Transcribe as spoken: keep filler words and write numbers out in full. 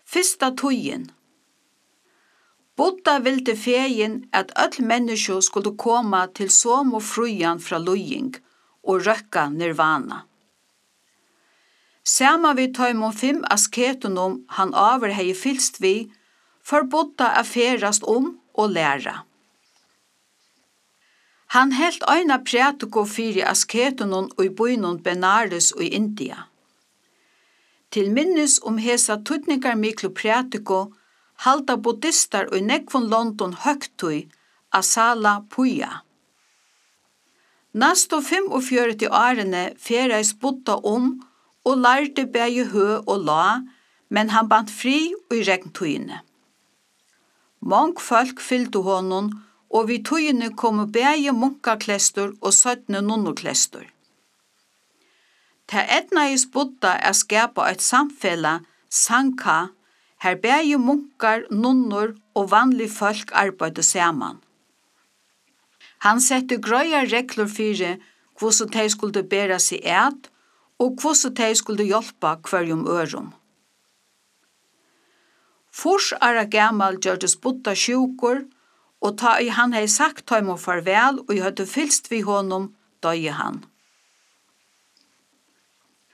Fyrsta tøyen. Buddha vildi fegin at öll menneskju skulle koma til somu frujan fra lujing og røkka nirvana. Sama vi tøymon fimm asketunum han over hei fylst vi, for Buddha a ferast om og læra. Han helt øyna prætiko fyri asketunum og i bynun Benares og i India. Til minnes om hesa tutningar miklu prætiko, halda buddhistar og i nekvun London høgtui Asala Puja. Nastu fimmogfjøruti årene ferais Buddha om og lærte bægi hø og la, men han bant fri og i regntøyene. Mange folk fyllde honom, og vi tøyene kom bægi munkaklestur og søttne nonnoklestur. Ta etnais Buddha er skapa et samfella, Sangha, her bægi munkar, nonnor og vanlig folk arbeidde saman. Han sette grøya regler fyrir hvordan de skulle bæra seg et, og hvordan de skulle hjelpa hverjum ørum. Fors ara gammal gjørdes Buddha sjukur, og ta i han hei sagt tøym og farvel, og i høyde fylst vi honom, døye han.